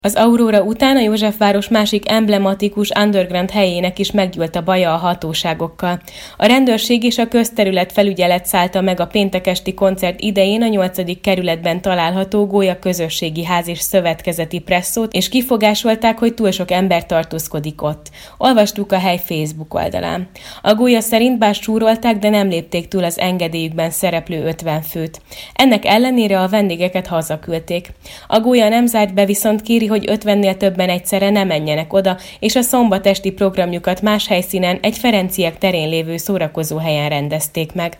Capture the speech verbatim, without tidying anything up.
Az Aurora után a Józsefváros másik emblematikus underground helyének is meggyűlt a baja a hatóságokkal. A rendőrség és a közterület felügyelet szállta meg a péntek esti koncert idején a nyolcadik kerületben található Gólya közösségi ház és szövetkezeti presszót, és kifogásolták, hogy túl sok ember tartózkodik ott. Olvastuk a hely Facebook oldalán. A Gólya szerint bár súrolták, de nem lépték túl az engedélyükben szereplő ötven főt. Ennek ellenére a vendégeket hazaküldték. A Gólya nem zárt be, viszont kéri, hogy ötvennél többen egyszerre ne menjenek oda, és a szombat esti programjukat más helyszínen, egy Ferenciek terén lévő szórakozóhelyen rendezték meg.